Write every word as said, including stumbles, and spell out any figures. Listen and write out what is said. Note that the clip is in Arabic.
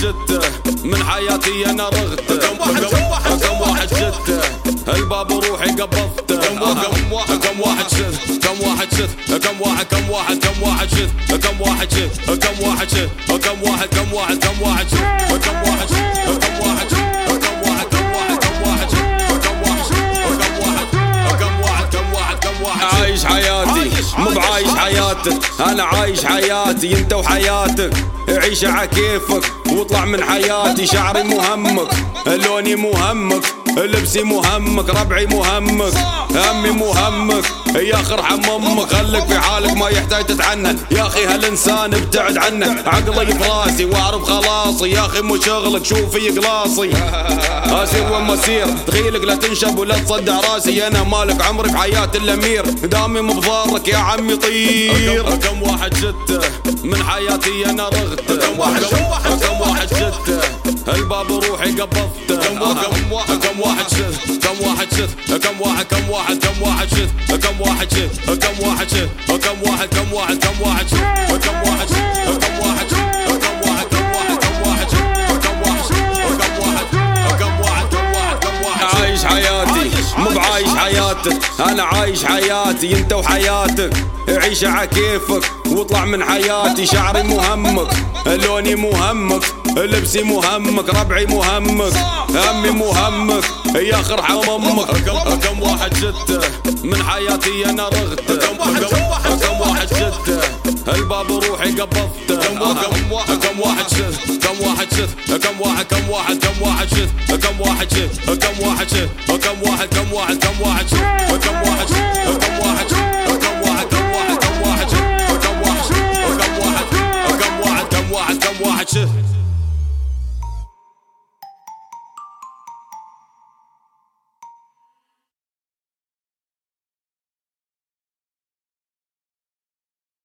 شته من حياتي انا رغته كم واحد شته الباب روحي قبضته كم واحد شت كم واحد شت كم واحد كم واحد كم واحد شت كم واحد شت كم واحد شت كم واحد كم واحد كم واحد شت كم واحد شت كم واحد شت كم واحد كم واحد كم واحد شت كم واحد كم واحد كم واحد كم واحد كم واحد عايش حياتي مو بعايش حياتك انا عايش حياتي انت وحياتك عيش عكيفك واطلع من حياتي شعري مهمك لوني مهمك لبسي مهمك ربعي مهمك همي مهمك يا اخي ارحم امك خليك في حالك ما يحتاج تتعنى يا اخي هالانسان ابتعد عنه عقلي براسي واعرف خلاصي يا اخي مو شغلك شوف في قلاصي اسير وين ما اسير دخيلك لا تنشب ولا تصدع راسي انا مالك عمري في حياة الامير دامي مبضارك يا عمي طير كم واحد شته من حياتي انا رغته كم واحد كم واحد شته الباب روحي قبضته كم واحد شت كم واحد شت كم واحد كم واحد كم واحد شت كم واحد شت كم واحد شت كم واحد كم واحد كم واحد شت كم واحد شت كم واحد شت كم واحد كم واحد كم واحد شت كم واحد كم واحد كم واحد كم واحد كم واحد عايش حياتي مو بعايش حياتك انا عايش حياتي انت وحياتك عيش عكيفك واطلع من حياتي شعري مهمك لوني مهمك لبسي مهمك ربعي مهمك همي مهمك يا اخي ارحم امك كم واحد شته من حياتي انا رغته كم واحد شته الباب روحي قبضته كم واحد شت كم واحد شت كم واحد كم واحد كم واحد شت كم واحد شت كم واحد شت كم واحد كم واحد كم واحد شت كم واحد شت كم واحد شت كم واحد كم واحد كم واحد شت كم واحد كم واحد كم واحد كم واحد كم واحد شت